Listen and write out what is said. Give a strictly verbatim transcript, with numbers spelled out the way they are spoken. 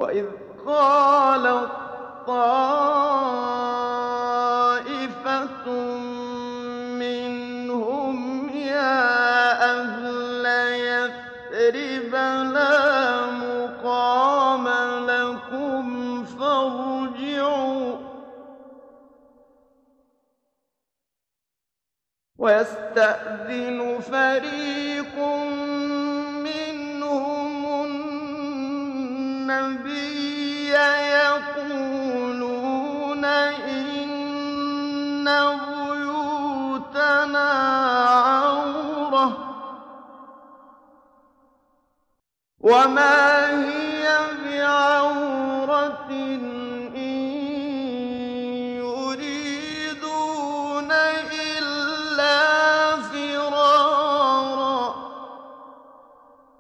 وإذ قالت طائفة منهم يا أهل يثرب لا مقام لكم فارجعوا ويستأذن فريق منهم النبي يقولون إن بيوتنا عورة وما هي